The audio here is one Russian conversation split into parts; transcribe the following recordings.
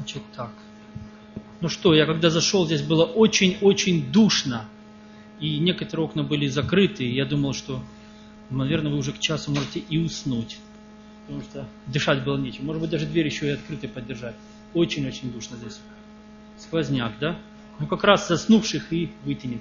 Значит так. Ну что, я когда зашел, здесь было очень-очень душно. И некоторые окна были закрыты. И я думал, что, наверное, вы уже к часу можете и уснуть. Потому что дышать было нечем. Может быть, даже дверь еще и открытой поддержать. Очень-очень душно здесь. Сквозняк, да? Ну, как раз заснувших и вытянет.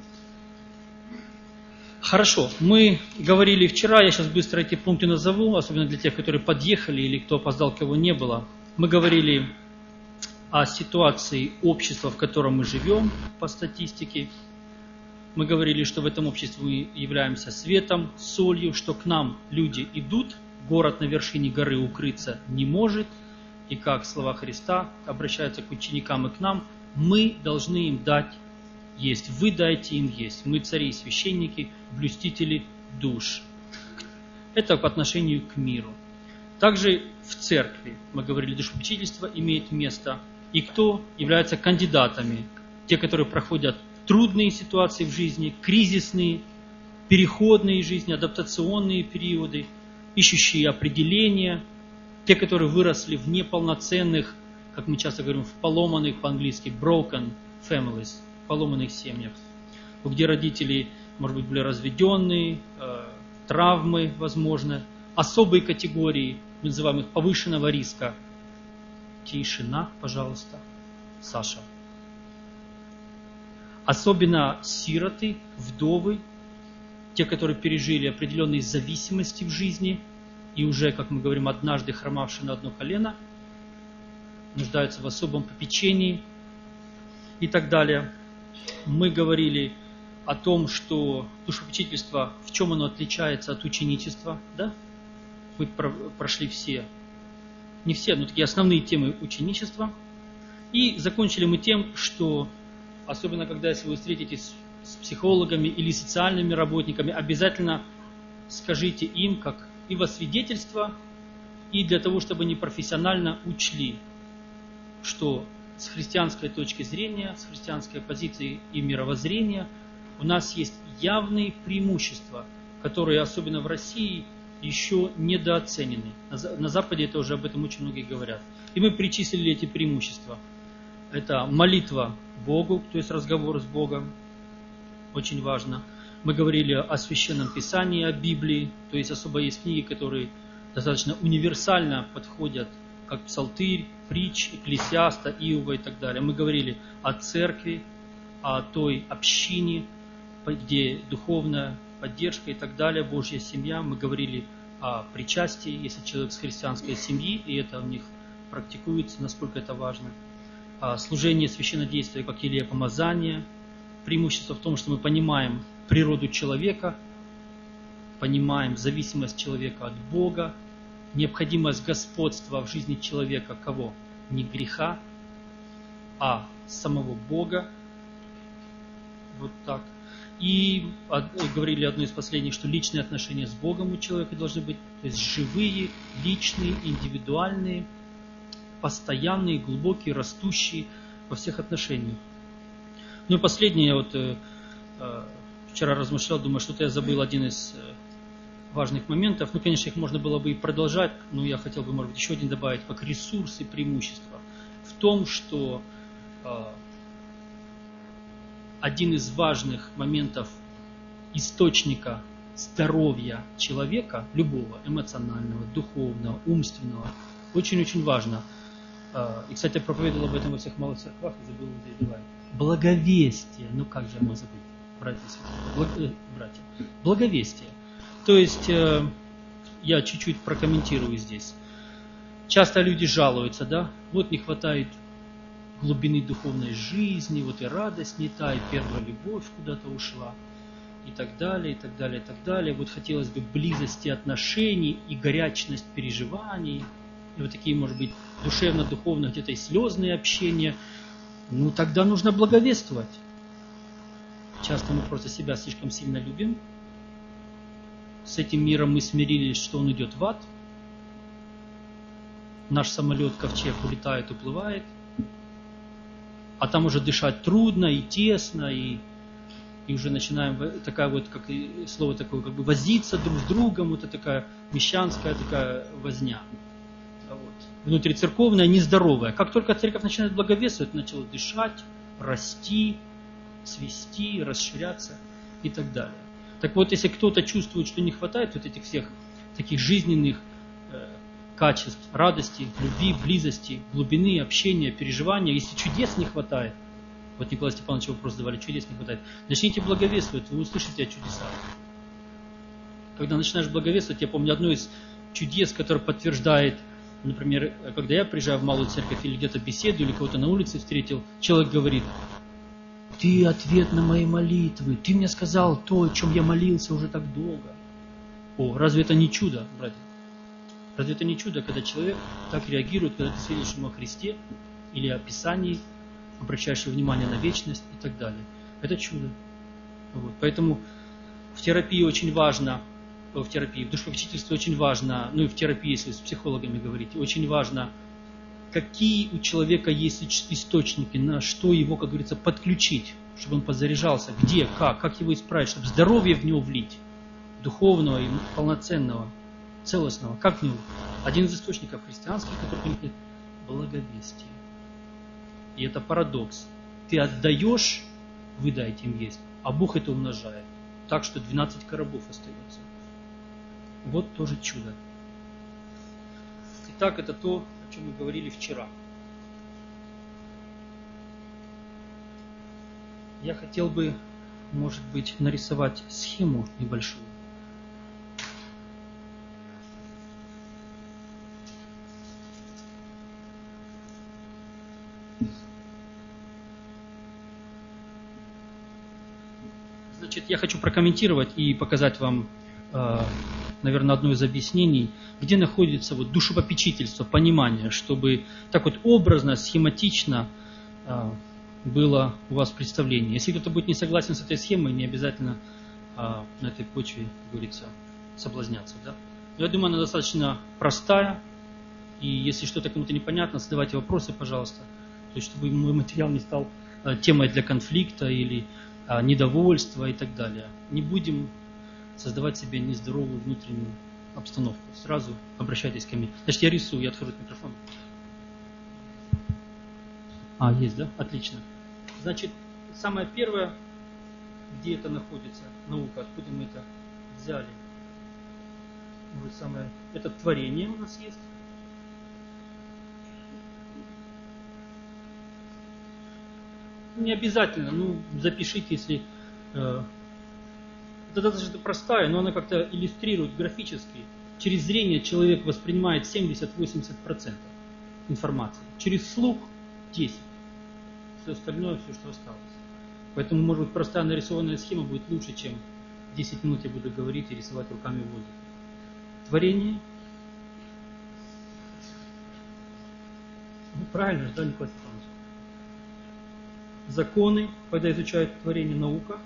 Хорошо. Мы говорили вчера, я сейчас быстро эти пункты назову, особенно для тех, которые подъехали или кто опоздал, кого не было. Мы говорили о ситуации общества, в котором мы живем по статистике. Мы говорили, что в этом обществе мы являемся светом, солью, что к нам люди идут, город на вершине горы укрыться не может, и как слова Христа обращаются к ученикам и к нам, мы должны им дать есть, вы дайте им есть, мы цари и священники, блюстители душ. Это по отношению к миру. Также в церкви, мы говорили, душепопечительство имеет место. И кто являются кандидатами? Те, которые проходят трудные ситуации в жизни, кризисные, переходные жизни, адаптационные периоды, ищущие определения, те, которые выросли в неполноценных, как мы часто говорим, в поломанных по-английски, broken families, поломанных семьях, где родители, может быть, были разведенные, травмы, возможно, особые категории, мы называем их повышенного риска. Тишина, пожалуйста, Саша. Особенно сироты, вдовы, те, которые пережили определенные зависимости в жизни и уже, как мы говорим, однажды хромавшие на одно колено, нуждаются в особом попечении и так далее. Мы говорили о том, что душепопечительство, в чем оно отличается от ученичества, да? Мы прошли все. Не все, но такие основные темы ученичества. И закончили мы тем, что, особенно когда если вы встретитесь с психологами или социальными работниками, обязательно скажите им, как и во свидетельство, и для того, чтобы они профессионально учли, что с христианской точки зрения, с христианской позиции и мировоззрения у нас есть явные преимущества, которые, особенно в России, еще недооценены. На Западе это уже об этом очень многие говорят. И мы перечислили эти преимущества. Это молитва Богу, то есть разговор с Богом. Очень важно. Мы говорили о Священном Писании, о Библии. То есть особо есть книги, которые достаточно универсально подходят, как Псалтырь, Притч, Экклесиаста, Иова и так далее. Мы говорили о церкви, о той общине, где духовная поддержка и так далее, Божья семья. Мы говорили о причастии, если человек с христианской семьи, и это у них практикуется, насколько это важно. Служение священнодействия, как елея помазания. Преимущество в том, что мы понимаем природу человека, понимаем зависимость человека от Бога, необходимость господства в жизни человека кого? Не греха, а самого Бога. Вот так. И говорили одно из последних, что личные отношения с Богом у человека должны быть, то есть живые, личные, индивидуальные, постоянные, глубокие, растущие во всех отношениях. Ну и последнее, вот вчера размышлял, думаю, что-то я забыл один из важных моментов. Ну, конечно, их можно было бы и продолжать, но я хотел бы, может быть, еще один добавить, как ресурсы, преимущества. В том, что один из важных моментов источника здоровья человека, любого, эмоционального, духовного, умственного, очень-очень важно. И, кстати, я проповедовал об этом во всех малых церквах, и забыл здесь добавить. Благовестие. Ну, как же я мог забыть, братья? Благовестие. То есть, я чуть-чуть прокомментирую здесь. Часто люди жалуются, да, вот не хватает глубины духовной жизни, вот и радость не та, и первая любовь куда-то ушла, и так далее, и так далее, и так далее. Вот хотелось бы близости отношений и горячность переживаний, и вот такие, может быть, душевно-духовно где-то и слезные общения. Ну, тогда нужно благовествовать. Часто мы просто себя слишком сильно любим. С этим миром мы смирились, что он идет в ад. Наш самолет, ковчег, улетает, уплывает. А там уже дышать трудно и тесно, и уже начинаем, такая вот, как и слово такое, как бы возиться друг с другом, вот это такая мещанская такая возня. Вот. внутрицерковная, нездоровая. Как только церковь начинает благовествовать, начала дышать, расти, цвести, расширяться и так далее. Так вот, если кто-то чувствует, что не хватает вот этих всех таких жизненных качеств, радости, любви, близости, глубины, общения, переживания, если чудес не хватает, вот Николай Степанович вопрос задавали, чудес не хватает, начните благовествовать, вы услышите о чудесах. Когда начинаешь благовествовать, я помню одно из чудес, которое подтверждает, например, когда я приезжаю в малую церковь или где-то беседую, или кого-то на улице встретил, человек говорит: ты ответ на мои молитвы, ты мне сказал то, о чем я молился уже так долго. О, разве это не чудо, братья? Разве это не чудо, когда человек так реагирует, когда ты свидетельствуешь ему о Христе или о Писании, обращаешь внимание на вечность и так далее? Это чудо. Вот. Поэтому в терапии очень важно, в душепопечительстве очень важно, ну и в терапии, если с психологами говорить, очень важно, какие у человека есть источники, на что его, как говорится, подключить, чтобы он подзаряжался, где, как его исправить, чтобы здоровье в него влить, духовного и полноценного, целостного. Как в него? Один из источников христианских, который говорит, благовестие. И это парадокс. Ты отдаешь, вы дайте им есть, а Бог это умножает. Так что 12 коробов остается. Вот тоже чудо. Итак, это то, о чем мы говорили вчера. Я хотел бы, может быть, нарисовать схему небольшую. Значит, я хочу прокомментировать и показать вам, наверное, одно из объяснений, где находится вот душепопечительство, понимание, чтобы так вот образно, схематично было у вас представление. Если кто-то будет не согласен с этой схемой, не обязательно на этой почве, как говорится, соблазняться. Да? Но я думаю, она достаточно простая, и если что-то кому-то непонятно, задавайте вопросы, пожалуйста, то есть чтобы мой материал не стал темой для конфликта или недовольства и так далее. Не будем создавать себе нездоровую внутреннюю обстановку. Сразу обращайтесь ко мне. Значит, я рисую, я отхожу от микрофона. Есть, да? Отлично. Значит, самое первое, где это находится, наука, откуда мы это взяли. Это творение у нас есть. Не обязательно, запишите, если... Это достаточно простая, но она как-то иллюстрирует графически. Через зрение человек воспринимает 70-80% информации. Через слух 10%. Все остальное, все, что осталось. Поэтому, может быть, простая нарисованная схема будет лучше, чем 10 минут я буду говорить и рисовать руками в воздухе. Творение. Правильно, да, Николай Степанович? Законы, когда изучают творение, наука.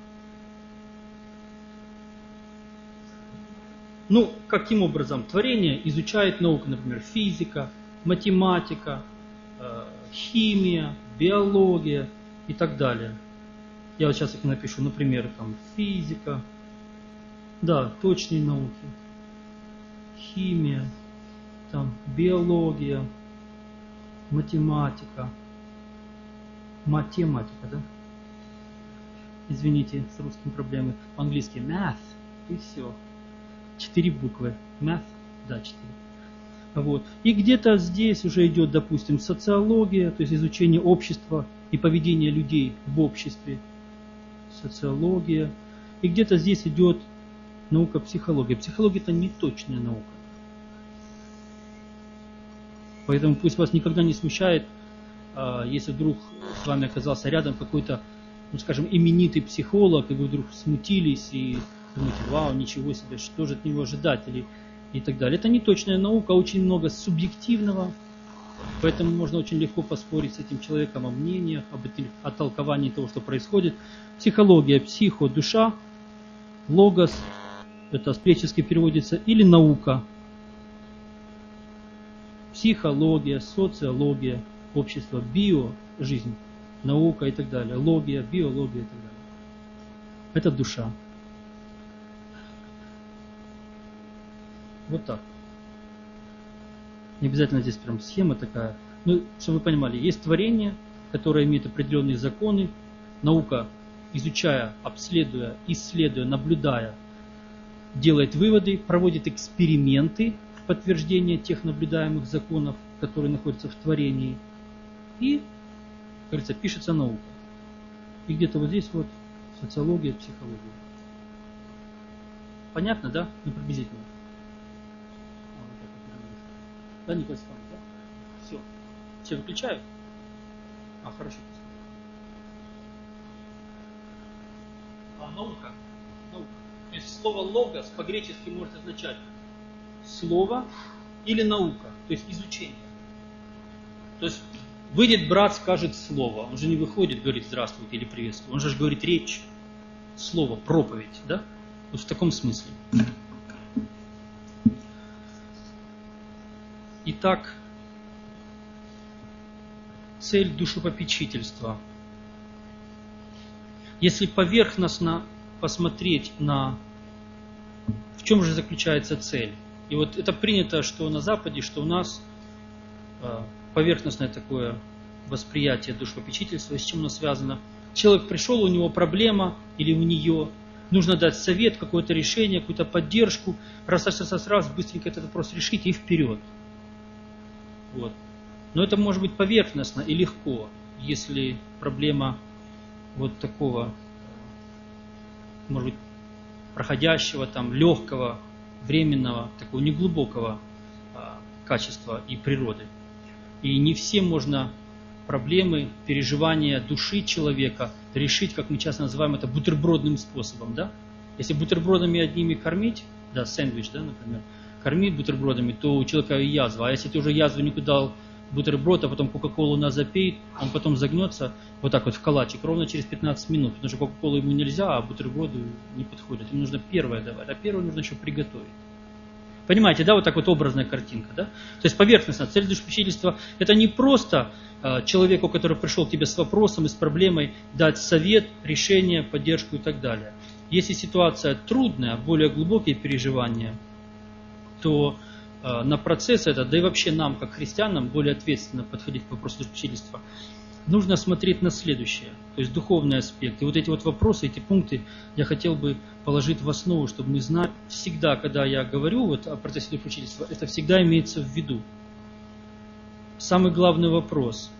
Каким образом? Творение изучает наука, например, физика, математика, химия, биология и так далее. Я вот сейчас их напишу, например, там физика, да, точные науки, химия, там биология, математика, да? Извините, с русским проблемы. По-английски math, и все. 4 буквы. Math, да, 4. Вот. И где-то здесь уже идет, допустим, социология, то есть изучение общества и поведения людей в обществе. Социология. И где-то здесь идет наука психология. Психология – это не точная наука. Поэтому пусть вас никогда не смущает, если вдруг с вами оказался рядом какой-то, скажем, именитый психолог, и вы вдруг смутились и думаете, вау, ничего себе, что же от него ожидать, и так далее. Это не точная наука, очень много субъективного, поэтому можно очень легко поспорить с этим человеком о мнениях, о толковании того, что происходит. Психология, психо, душа, логос, это с-гречески переводится, или наука. Психология, социология, общество, био, жизнь, наука и так далее, логия, биология и так далее. Это душа. Вот так. Не обязательно здесь прям схема такая. Ну, чтобы вы понимали, есть творение, которое имеет определенные законы. Наука, изучая, обследуя, исследуя, наблюдая, делает выводы, проводит эксперименты в подтверждение тех наблюдаемых законов, которые находятся в творении. И, как говорится, пишется наука. И где-то вот здесь вот социология, психология. Понятно, да? Ну, приблизительно. Да, Николай Степанович, да? Все. Все выключаю? Хорошо. Наука. Наука. То есть слово логос по-гречески может означать слово или наука, то есть изучение. То есть выйдет брат, скажет слово. Он же не выходит, говорит здравствуйте или приветствую. Он же говорит речь, слово, проповедь, да? Вот в таком смысле. Итак, цель душепопечительства. Если поверхностно посмотреть на в чем же заключается цель. И вот это принято, что на Западе, что у нас поверхностное такое восприятие душепопечительства. С чем оно связано? Человек пришел, у него проблема или у нее, нужно дать совет, какое-то решение, какую-то поддержку, раз, быстренько этот вопрос решить и вперед. Вот. Но это может быть поверхностно и легко, если проблема вот такого, может быть, проходящего, там, легкого, временного, такого неглубокого качества и природы. И не все можно проблемы, переживания души человека решить, как мы часто называем это, бутербродным способом. Да? Если бутербродами одними кормить, да, сэндвич, да, например, кормить бутербродами, то у человека язва. А если ты уже язву не дал бутерброд, а потом кока-колу запей, он потом загнется вот так вот в калачик ровно через 15 минут. Потому что кока-колу ему нельзя, а бутерброды не подходят. Ему нужно первое давать, а первое нужно еще приготовить. Понимаете, да, вот так вот образная картинка, да? То есть поверхностно, цель душепопечительства – это не просто человеку, который пришел к тебе с вопросом и с проблемой, дать совет, решение, поддержку и так далее. Если ситуация трудная, более глубокие переживания, то на процесс этот, да и вообще нам, как христианам, более ответственно подходить к вопросу душепопечительства, нужно смотреть на следующее, то есть духовный аспект. И вот эти вот вопросы, эти пункты я хотел бы положить в основу, чтобы мы знали, всегда, когда я говорю вот о процессе душепопечительства, это всегда имеется в виду. Самый главный вопрос,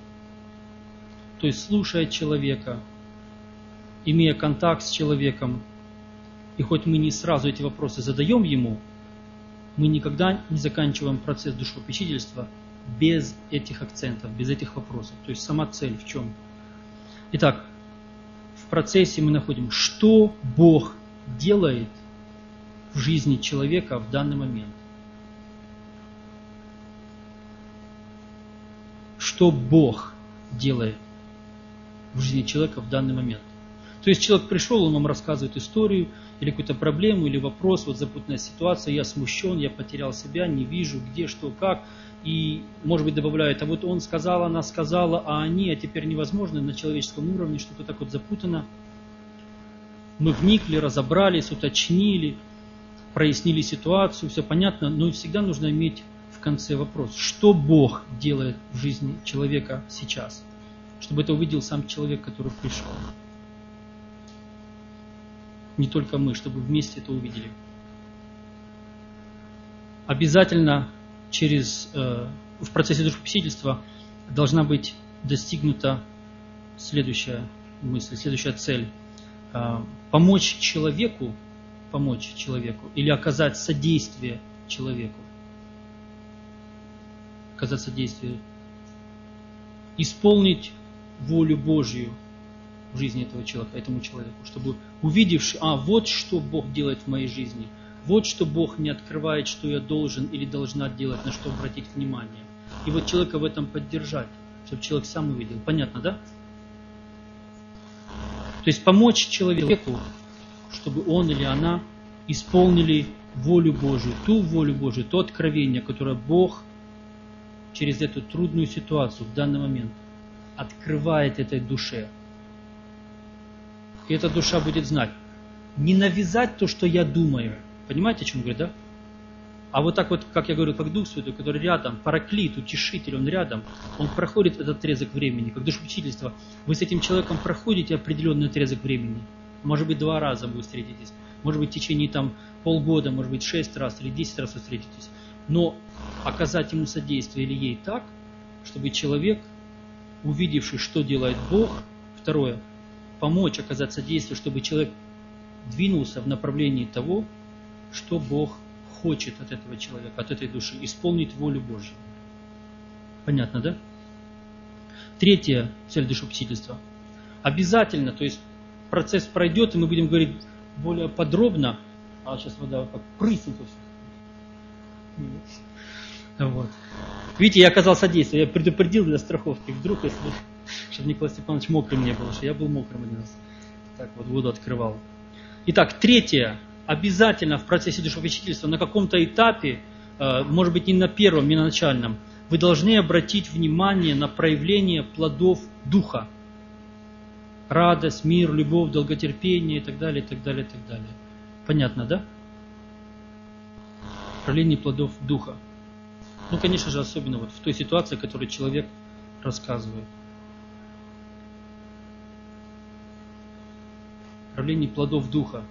то есть слушая человека, имея контакт с человеком, и хоть мы не сразу эти вопросы задаем ему, мы никогда не заканчиваем процесс душепопечительства без этих акцентов, без этих вопросов. То есть сама цель в чем? Итак, в процессе мы находим, что Бог делает в жизни человека в данный момент. Что Бог делает в жизни человека в данный момент. То есть человек пришел, он вам рассказывает историю, или какую-то проблему, или вопрос, вот запутанная ситуация, я смущен, я потерял себя, не вижу, где, что, как. И, может быть, добавляет, а вот он сказал, она сказала, а они, а теперь невозможно на человеческом уровне, что-то так вот запутано. Мы вникли, разобрались, уточнили, прояснили ситуацию, все понятно, но всегда нужно иметь в конце вопрос, что Бог делает в жизни человека сейчас, чтобы это увидел сам человек, который пришел. Не только мы, чтобы вместе это увидели. Обязательно в процессе душепопечительства должна быть достигнута следующая мысль, следующая цель. Помочь человеку или оказать содействие человеку. Оказать содействие. Исполнить волю Божью в жизни этого человека, этому человеку, чтобы увидевши, вот что Бог делает в моей жизни, вот что Бог мне открывает, что я должен или должна делать, на что обратить внимание. И вот человека в этом поддержать, чтобы человек сам увидел. Понятно, да? То есть помочь человеку, чтобы он или она исполнили волю Божию, ту волю Божию, то откровение, которое Бог через эту трудную ситуацию в данный момент открывает этой душе. И эта душа будет знать. Не навязать то, что я думаю. Понимаете, о чем говорю, да? А вот так вот, как я говорю, как Дух Святой, который рядом, Параклит, Утешитель, он рядом, он проходит этот отрезок времени, как душеучительство. Вы с этим человеком проходите определенный отрезок времени. Может быть, 2 раза вы встретитесь, может быть, в течение там полгода, может быть, 6 раз или 10 раз вы встретитесь. Но оказать ему содействие или ей так, чтобы человек, увидевший, что делает Бог, второе, помочь оказать содействие, чтобы человек двинулся в направлении того, что Бог хочет от этого человека, от этой души, исполнить волю Божью. Понятно, да? Третья цель душепопечительства. Обязательно, то есть процесс пройдет, и мы будем говорить более подробно, а сейчас вода как прыснет. Вот. Видите, я оказал содействие, я предупредил для страховки, вдруг, если, чтобы Николай Степанович мокрым не был, что я был мокрым один раз. Так вот, воду открывал. Итак, третье. Обязательно в процессе душепопечительства на каком-то этапе, может быть не на первом, не на начальном, вы должны обратить внимание на проявление плодов Духа. Радость, мир, любовь, долготерпение и так далее, и так далее, и так далее. Понятно, да? Проявление плодов Духа. Ну, конечно же, особенно вот в той ситуации, которую человек рассказывает. Проявление плодов Духа.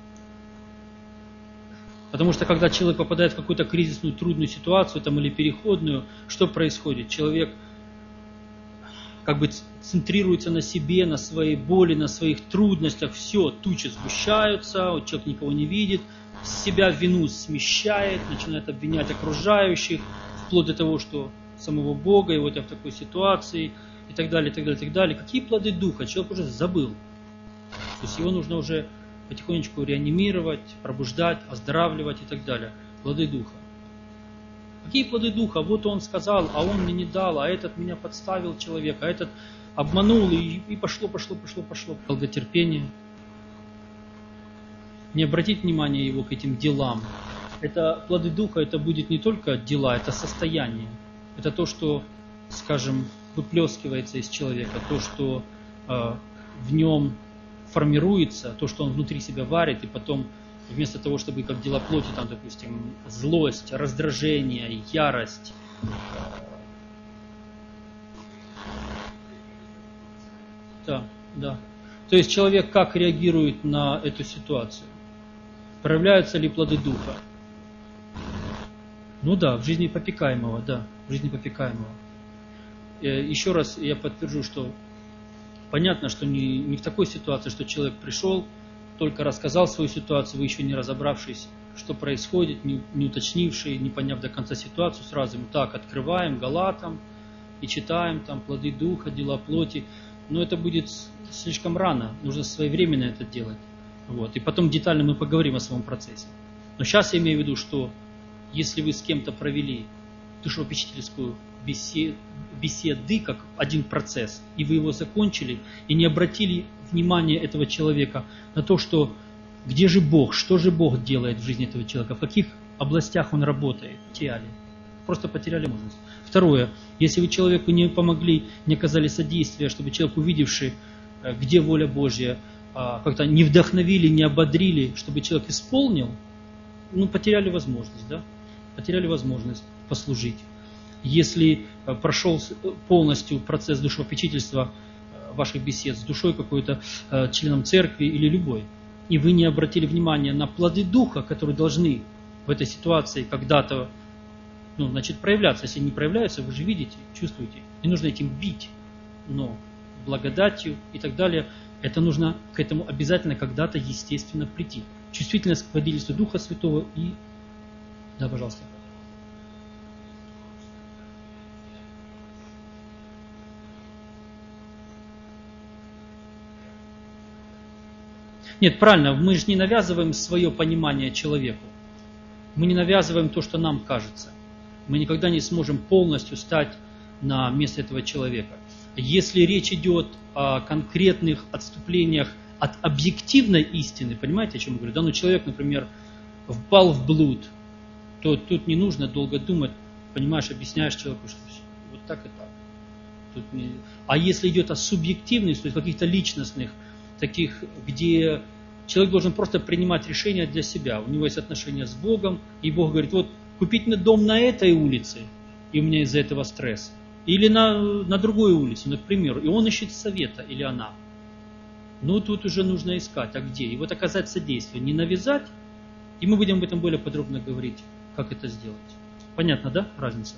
Потому что когда человек попадает в какую-то кризисную, трудную ситуацию там, или переходную, что происходит? Человек как бы центрируется на себе, на своей боли, на своих трудностях. Все, тучи сгущаются, человек никого не видит, себя в вину смещает, начинает обвинять окружающих, вплоть до того, что самого Бога, и вот я в такой ситуации, и так далее, и так далее, и так далее. Какие плоды Духа? Человек уже забыл. То есть его нужно уже потихонечку реанимировать, пробуждать, оздоравливать и так далее. Плоды Духа. Какие плоды Духа? Вот он сказал, а он мне не дал, а этот меня подставил человек, а этот обманул, и пошло. Долготерпение. Не обратить внимание его к этим делам. Это плоды Духа, это будет не только дела, это состояние. Это то, что, скажем, выплескивается из человека, то, что в нем формируется, то, что он внутри себя варит, и потом вместо того, чтобы как дела плоти, там, допустим, злость, раздражение, ярость. Да. То есть человек как реагирует на эту ситуацию? Проявляются ли плоды Духа? Ну да, в жизни попекаемого, Еще раз я подтвержу, что понятно, что не в такой ситуации, что человек пришел, только рассказал свою ситуацию, вы еще не разобравшись, что происходит, не уточнивший, не поняв до конца ситуацию, сразу ему так открываем Галатам и читаем там плоды Духа, дела плоти. Но это будет слишком рано, нужно своевременно это делать. Вот. И потом детально мы поговорим о своем процессе. Но сейчас я имею в виду, что если вы с кем-то провели душепопечительскую беседы, как один процесс, и вы его закончили, и не обратили внимание этого человека на то, что где же Бог, что же Бог делает в жизни этого человека, в каких областях он работает, просто потеряли возможность. Второе, если вы человеку не помогли, не оказали содействия, чтобы человек, увидевший, где воля Божья, как-то не вдохновили, не ободрили, чтобы человек исполнил, потеряли возможность, потеряли возможность послужить. Если прошел полностью процесс душепопечительства ваших бесед с душой какой-то, членом церкви или любой, и вы не обратили внимания на плоды Духа, которые должны в этой ситуации когда-то проявляться. Если не проявляются, вы же видите, чувствуете. Не нужно этим бить, но благодатью и так далее, это нужно к этому обязательно когда-то естественно прийти. Чувствительность к водительству Духа Святого и... Да, пожалуйста. Нет, правильно, мы же не навязываем свое понимание человеку. Мы не навязываем то, что нам кажется. Мы никогда не сможем полностью стать на место этого человека. Если речь идет о конкретных отступлениях от объективной истины, понимаете, о чем я говорю? Человек, например, впал в блуд, то тут не нужно долго думать, понимаешь, объясняешь человеку, что вот так и так. А если идет о субъективности, то есть каких-то личностных, таких, где человек должен просто принимать решения для себя. У него есть отношения с Богом, и Бог говорит, вот купить мне дом на этой улице, и у меня из-за этого стресс. Или на другой улице, к примеру, и он ищет совета, или она. Ну, тут уже нужно искать, а где? И вот оказать содействие, не навязать, и мы будем об этом более подробно говорить, как это сделать. Понятно, да, разница?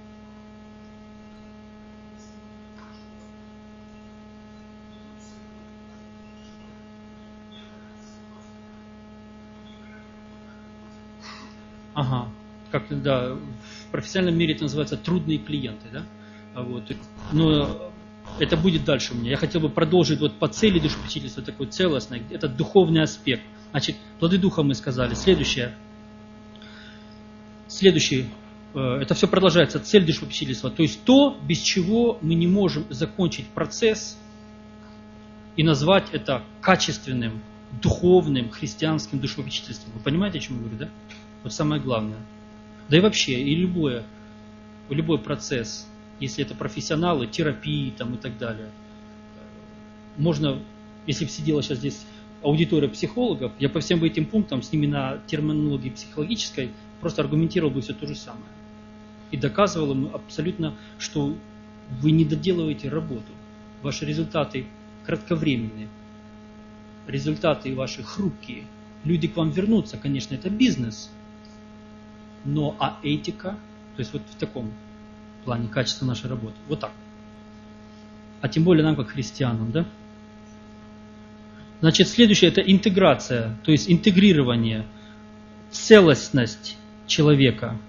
Ага, как, да, в профессиональном мире это называется трудные клиенты, да? Вот. Но это будет дальше у меня. Я хотел бы продолжить вот по цели душепопечительства, такой целостный, это духовный аспект. Значит, плоды духа мы сказали. Следующее, это все продолжается, цель душепопечительства, то есть то, без чего мы не можем закончить процесс и назвать это качественным, духовным, христианским душепопечительством. Вы понимаете, о чем я говорю, да? Вот самое главное. Да и вообще, и любой процесс, если это профессионалы, терапии там, и так далее. Можно, если бы сидела сейчас здесь аудитория психологов, я по всем этим пунктам с ними на терминологии психологической просто аргументировал бы все то же самое. И доказывал им абсолютно, что вы не доделываете работу. Ваши результаты кратковременные, результаты ваши хрупкие. Люди к вам вернутся, конечно, это бизнес. Но этика, то есть вот в таком плане качества нашей работы. Вот так. А тем более нам, как христианам, да? Значит, следующее – это интеграция, то есть интегрирование, целостность человека.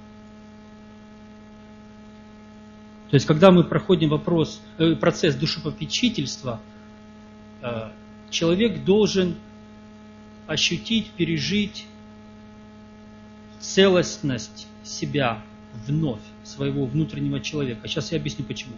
То есть, когда мы проходим процесс душепопечительства, человек должен ощутить, пережить целостность себя вновь, своего внутреннего человека. Сейчас я объясню почему.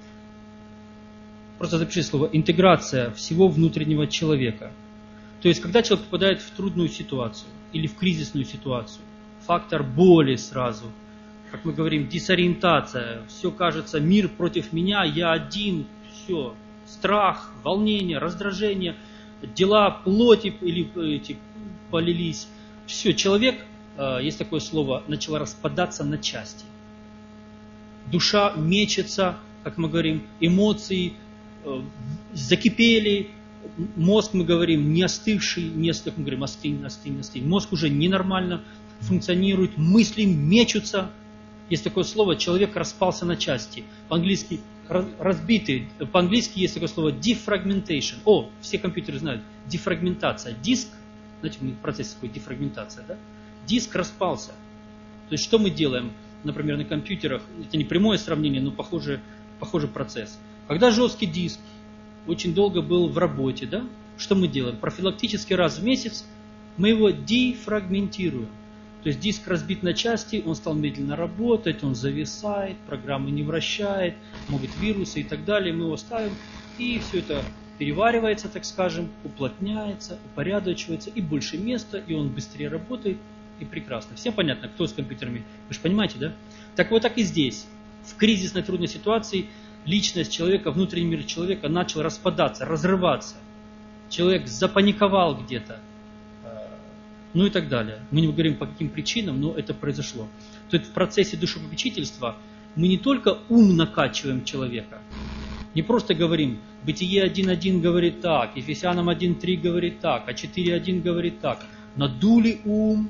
Просто запиши слово интеграция всего внутреннего человека. То есть, когда человек попадает в трудную ситуацию или в кризисную ситуацию, фактор боли сразу, как мы говорим, дезориентация, все кажется, мир против меня, я один, все, страх, волнение, раздражение, дела плоти или полились, все, человек, есть такое слово, начал распадаться на части. Душа мечется, как мы говорим, эмоции закипели, мозг, мы говорим, не остывший, как мы говорим, остынь. Мозг уже ненормально функционирует, мысли мечутся. Есть такое слово, человек распался на части. По-английски разбитый. По-английски есть такое слово defragmentation. Все компьютеры знают. Дефрагментация. Диск, знаете, у них процесс такой, дефрагментация, да? Диск распался. То есть что мы делаем, например, на компьютерах, это не прямое сравнение, но похожий процесс. Когда жесткий диск очень долго был в работе, да, что мы делаем? Профилактически раз в месяц мы его дефрагментируем. То есть диск разбит на части, он стал медленно работать, он зависает, программы не вращает, могут вирусы и так далее. Мы его ставим, и все это переваривается, так скажем, уплотняется, упорядочивается, и больше места, и он быстрее работает, и прекрасно. Всем понятно, кто с компьютерами? Вы же понимаете, да? Так вот так и здесь. В кризисной трудной ситуации личность человека, внутренний мир человека начал распадаться, разрываться. Человек запаниковал где-то. Ну и так далее. Мы не говорим по каким причинам, но это произошло. То есть в процессе душепопечительства мы не только ум накачиваем человека, не просто говорим, Бытие 1.1 говорит так, Ефесянам 1.3 говорит так, а 4.1 говорит так. Надули ум,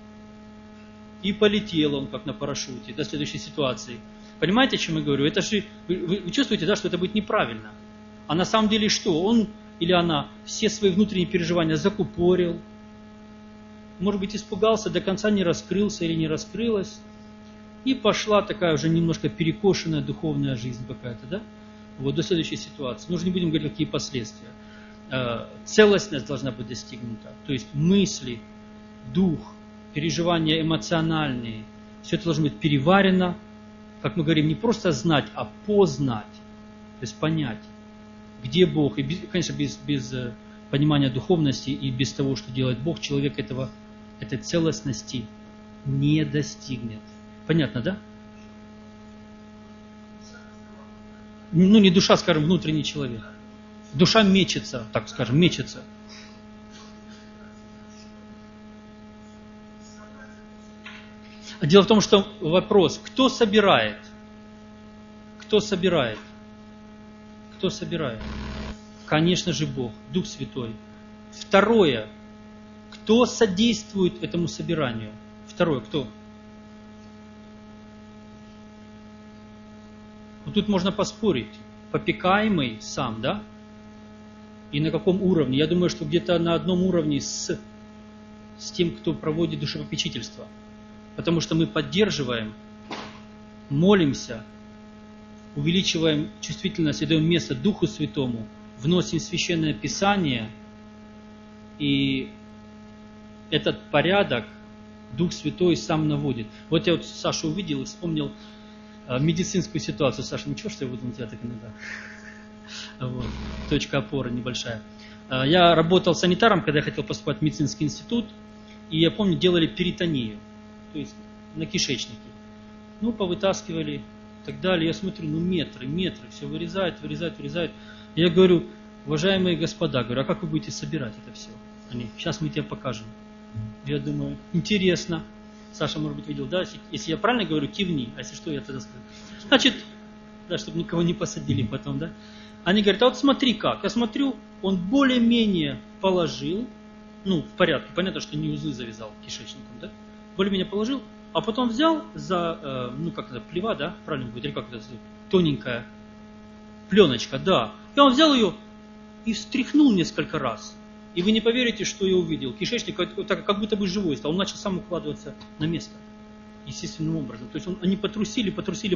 и полетел он, как на парашюте, до следующей ситуации. Понимаете, о чем я говорю? Это же, вы чувствуете, да, что это будет неправильно. А на самом деле что? Он или она все свои внутренние переживания закупорил, может быть, испугался, до конца не раскрылся или не раскрылась, и пошла такая уже немножко перекошенная духовная жизнь какая-то, да? Вот до следующей ситуации. Мы уже не будем говорить, какие последствия. Целостность должна быть достигнута. То есть мысли, дух, переживания эмоциональные, все это должно быть переварено, как мы говорим, не просто знать, а познать, то есть понять, где Бог. И, конечно, без понимания духовности и без того, что делает Бог, человек этой целостности не достигнет. Понятно, да? Ну, не душа, скажем, внутренний человек. Душа мечется, так скажем, мечется. Дело в том, что вопрос, кто собирает? Кто собирает? Кто собирает? Конечно же Бог, Дух Святой. Второе, кто содействует этому собиранию? Второе, кто? Вот тут можно поспорить. Попекаемый сам, да? И на каком уровне? Я думаю, что где-то на одном уровне с тем, кто проводит душепопечительство. Потому что мы поддерживаем, молимся, увеличиваем чувствительность и даем место Духу Святому, вносим Священное Писание, и этот порядок Дух Святой сам наводит. Вот я вот Сашу увидел и вспомнил медицинскую ситуацию. Саша, ничего, что я буду на тебя так иногда? Вот. Точка опоры небольшая. Я работал санитаром, когда я хотел поступать в медицинский институт, и я помню, делали перитонию, то есть на кишечнике. Ну, повытаскивали и так далее. Я смотрю, метры, все вырезают. Я говорю, уважаемые господа, говорю, а как вы будете собирать это все? Они, сейчас мы тебе покажем. Я думаю, интересно. Саша, может быть, видел, да? Если я правильно говорю, кивни. А если что, я тогда скажу. Значит, да, чтобы никого не посадили потом, да? Они говорят, а вот смотри как. Я смотрю, он более-менее положил, в порядке. Понятно, что не узлы завязал кишечником, да? Более-менее положил, а потом взял за, как это, плева, да? Правильно будет, или как это, тоненькая пленочка, да. И он взял ее и встряхнул несколько раз. И вы не поверите, что я увидел. Кишечник как будто бы живой стал. Он начал сам укладываться на место. Естественным образом. То есть они потрусили.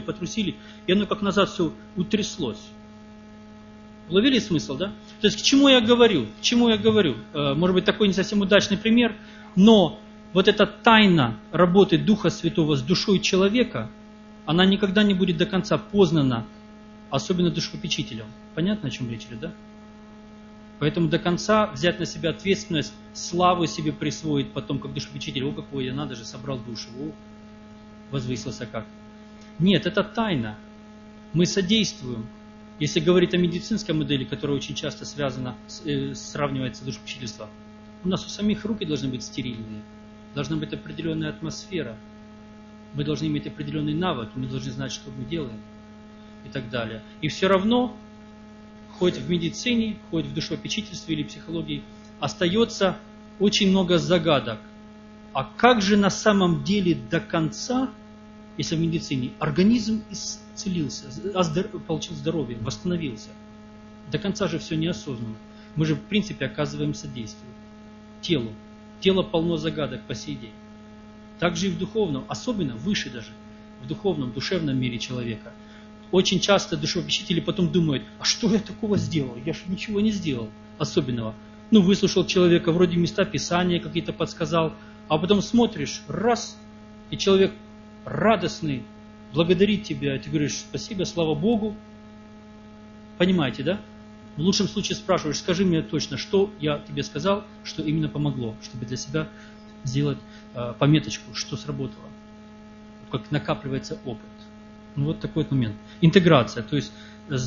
И оно как назад все утряслось. Уловили смысл, да? То есть к чему я говорю? Может быть, такой не совсем удачный пример. Но вот эта тайна работы Духа Святого с душой человека, она никогда не будет до конца познана, особенно душепопечителем. Понятно, о чем речь идет, да? Поэтому до конца взять на себя ответственность, славу себе присвоить потом, как душепопечитель. О, какой я, надо же, собрал душу. О, возвысился как. Нет, это тайна. Мы содействуем. Если говорить о медицинской модели, которая очень часто связана, сравнивается с душепопечительством, у нас у самих руки должны быть стерильные. Должна быть определенная атмосфера. Мы должны иметь определенный навык, мы должны знать, что мы делаем и так далее. И все равно, хоть в медицине, хоть в душепопечительстве или психологии, остается очень много загадок. А как же на самом деле до конца, если в медицине, организм исцелился, получил здоровье, восстановился? До конца же все неосознанно. Мы же в принципе оказываем содействие телу. Тело полно загадок по сей день. Также и в духовном, особенно выше даже, в духовном, душевном мире человека. Очень часто душепопечители потом думают, а что я такого сделал? Я же ничего не сделал особенного. Выслушал человека, вроде места Писания какие-то подсказал, а потом смотришь, раз, и человек радостный, благодарит тебя, и ты говоришь, спасибо, слава Богу. Понимаете, да? В лучшем случае спрашиваешь, скажи мне точно, что я тебе сказал, что именно помогло, чтобы для себя сделать пометочку, что сработало. Как накапливается опыт. Вот такой вот момент. Интеграция. То есть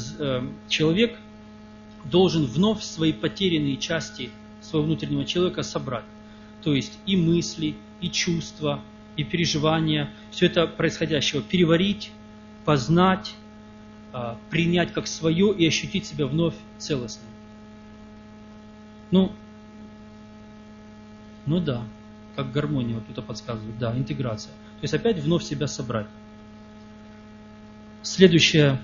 человек должен вновь свои потерянные части своего внутреннего человека собрать. То есть и мысли, и чувства, и переживания, все это происходящего переварить, познать, принять как свое и ощутить себя вновь целостным. Да, как гармония, вот кто-то подсказывает, да, интеграция. То есть опять вновь себя собрать. Следующее.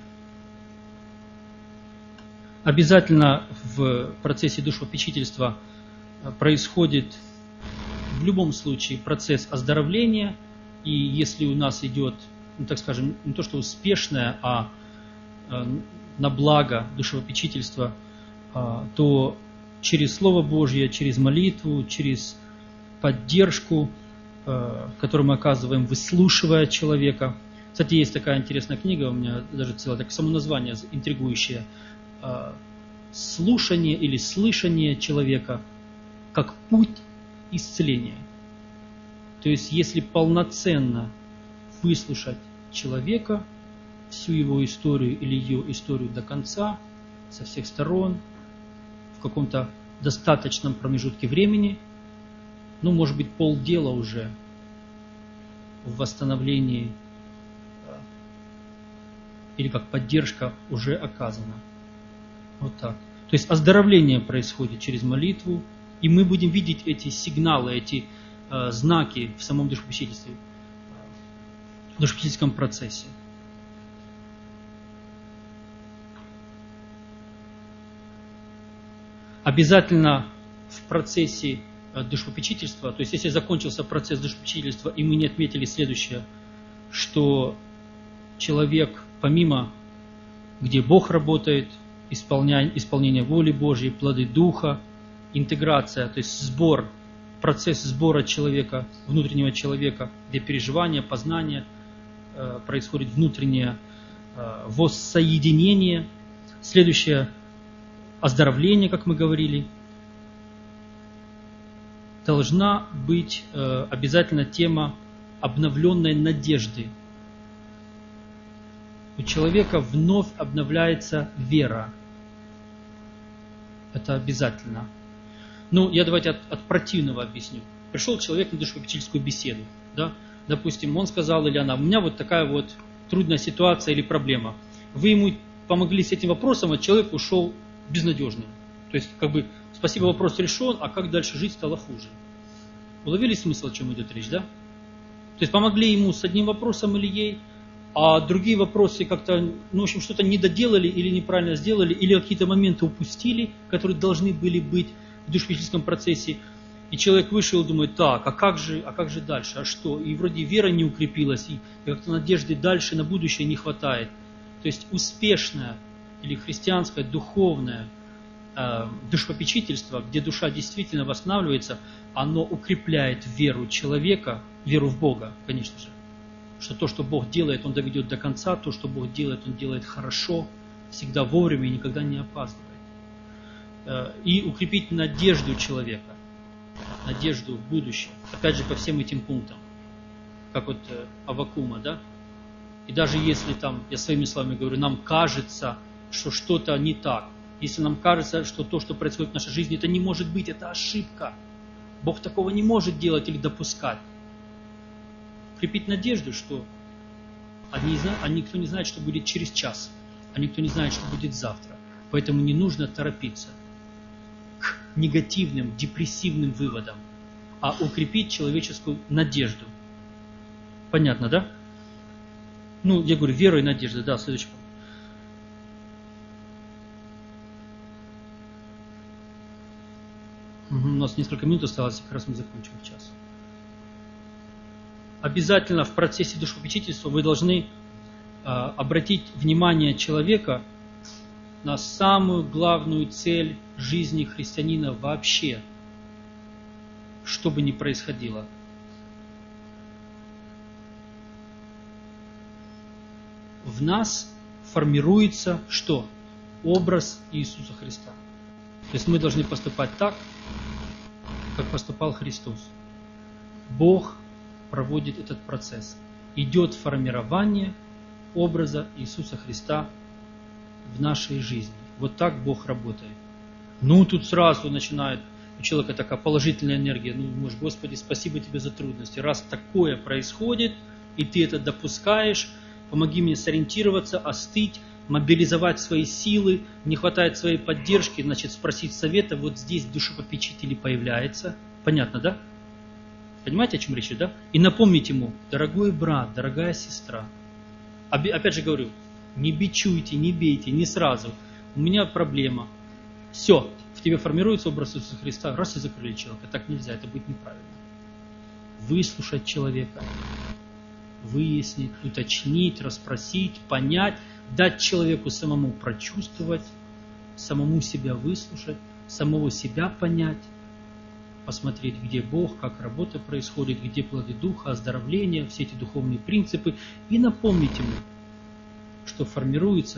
Обязательно в процессе душепопечительства происходит в любом случае процесс оздоровления. И если у нас идет, так скажем, не то что успешное, а на благо душепопечительства, то через Слово Божье, через молитву, через поддержку, которую мы оказываем, выслушивая человека. Кстати, есть такая интересная книга, у меня даже целое так само название интригующее. Слушание или слышание человека как путь исцеления. То есть, если полноценно выслушать человека, всю его историю или ее историю до конца, со всех сторон, в каком-то достаточном промежутке времени, может быть, полдела уже в восстановлении или как поддержка уже оказана. Вот так. То есть оздоровление происходит через молитву, и мы будем видеть эти сигналы, эти знаки в самом душепопечительстве, в душепопечительском процессе. Обязательно в процессе душепопечительства, то есть если закончился процесс душепопечительства, и мы не отметили следующее, что человек, помимо где Бог работает, исполнение воли Божьей, плоды Духа, интеграция, то есть сбор, процесс сбора человека, внутреннего человека, где переживание, познание, происходит внутреннее воссоединение. Следующее – оздоровление, как мы говорили. Должна быть обязательно тема обновленной надежды. У человека вновь обновляется вера. Это обязательно. Ну, я давайте от противного объясню. Пришел человек на душепопечительскую беседу. Да? Допустим, он сказал или она: у меня вот такая вот трудная ситуация или проблема. Вы ему помогли с этим вопросом, а человек ушел безнадежным. То есть, как бы, спасибо, вопрос решен, а как дальше жить стало хуже. Уловили смысл, о чем идет речь, да? То есть, помогли ему с одним вопросом или ей, а другие вопросы как-то, ну, в общем, что-то не доделали или неправильно сделали, или какие-то моменты упустили, которые должны были быть в душепопечительском процессе. И человек вышел и думает: так, а как же дальше, а что? И вроде вера не укрепилась, и как-то надежды дальше на будущее не хватает. То есть успешное или христианское, духовное душепопечительство, где душа действительно восстанавливается, оно укрепляет веру человека, веру в Бога, конечно же. Что то, что Бог делает, Он доведет до конца, то, что Бог делает, Он делает хорошо, всегда вовремя и никогда не опаздывает. И укрепить надежду человека, надежду в будущее. Опять же, по всем этим пунктам, как вот Аввакума, да? И даже если там, я своими словами говорю, нам кажется, что что-то не так, если нам кажется, что то, что происходит в нашей жизни, это не может быть, это ошибка. Бог такого не может делать или допускать. Укрепить надежду, что никто не знает, что будет через час, а никто не знает, что будет завтра. Поэтому не нужно торопиться к негативным, депрессивным выводам, а укрепить человеческую надежду. Понятно, да? Ну, я говорю, вера и надежда, да, следующий пункт. У нас несколько минут осталось, как раз мы закончим в час. Обязательно в процессе душепопечительства вы должны обратить внимание человека на самую главную цель жизни христианина вообще, что бы ни происходило. В нас формируется что? Образ Иисуса Христа. То есть мы должны поступать так, как поступал Христос. Бог проводит этот процесс. Идет формирование образа Иисуса Христа в нашей жизни. Вот так Бог работает. Ну, тут сразу начинает у человека такая положительная энергия. Ну, может, Господи, спасибо Тебе за трудности. Раз такое происходит, и Ты это допускаешь, помоги мне сориентироваться, остыть, мобилизовать свои силы, не хватает своей поддержки, значит, спросить совета. Вот здесь душепопечитель появляется. Понятно, да? Понимаете, о чем речь, да? И напомнить ему: дорогой брат, дорогая сестра. Опять же говорю, не бичуйте, не бейте, не сразу. У меня проблема. Все, в тебе формируется образ Иисуса Христа. Раз и закрыли человека. Так нельзя, это будет неправильно. Выслушать человека, выяснить, уточнить, расспросить, понять, дать человеку самому прочувствовать, самому себя выслушать, самого себя понять, посмотреть, где Бог, как работа происходит, где плоды Духа, оздоровление, все эти духовные принципы, и напомнить ему, что формируется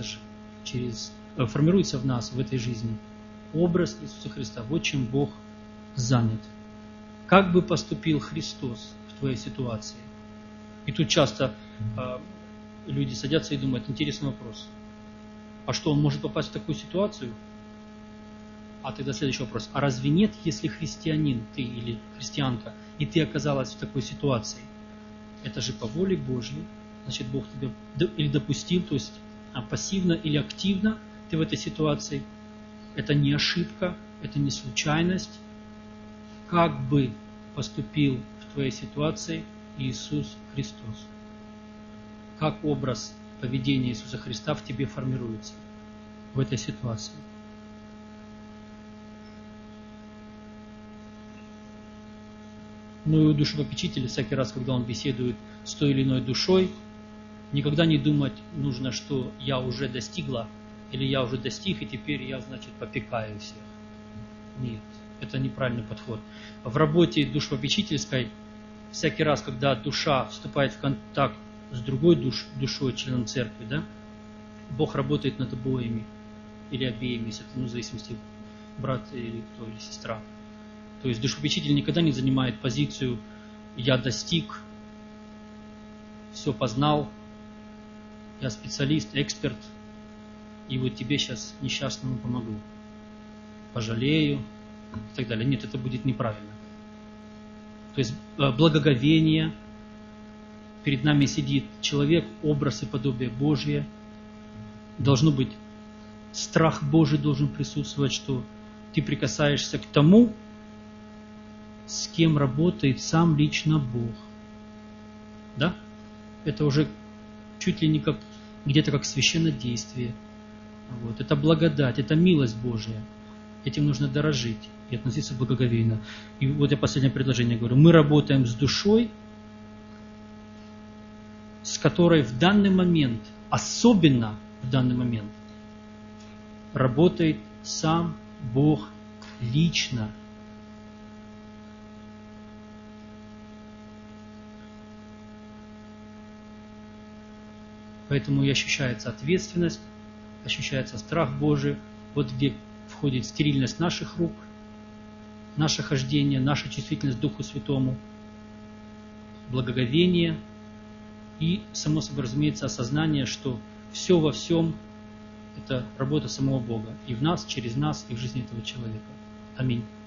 в нас, в этой жизни, образ Иисуса Христа. Вот чем Бог занят. Как бы поступил Христос в твоей ситуации? И тут часто люди садятся и думают: интересный вопрос. А что, он может попасть в такую ситуацию? А тогда следующий вопрос. А разве нет, если христианин, ты или христианка, и ты оказалась в такой ситуации, это же по воле Божьей. Значит, Бог тебя или допустил, то есть пассивно или активно ты в этой ситуации. Это не ошибка, это не случайность. Как бы поступил в твоей ситуации Иисус Христос? Как образ поведения Иисуса Христа в тебе формируется в этой ситуации? Ну и у душепопечителя всякий раз, когда он беседует с той или иной душой, никогда не думать нужно, что я уже достигла, или я уже достиг, и теперь я, значит, попекаю всех. Нет, это неправильный подход. В работе душепопечительской всякий раз, когда душа вступает в контакт с другой душой, членом церкви, да, Бог работает над обоими или обеими, если это, в зависимости, брат или кто, или сестра. То есть душепопечитель никогда не занимает позицию «я достиг, все познал, я специалист, эксперт, и вот тебе сейчас несчастному помогу, пожалею» и так далее. Нет, это будет неправильно. То есть благоговение, перед нами сидит человек, образ и подобие Божие, должно быть страх Божий должен присутствовать, что ты прикасаешься к тому, с кем работает сам лично Бог. Да? Это уже чуть ли не как где-то как священнодействие. Вот. Это благодать, это милость Божья. Этим нужно дорожить и относиться благоговейно. И вот я последнее предложение говорю. Мы работаем с душой, с которой в данный момент, особенно в данный момент, работает сам Бог лично. Поэтому и ощущается ответственность, ощущается страх Божий, вот где входит стерильность наших рук, наше хождение, наша чувствительность к Духу Святому, благоговение и, само собой разумеется, осознание, что все во всем – это работа самого Бога и в нас, через нас, и в жизни этого человека. Аминь.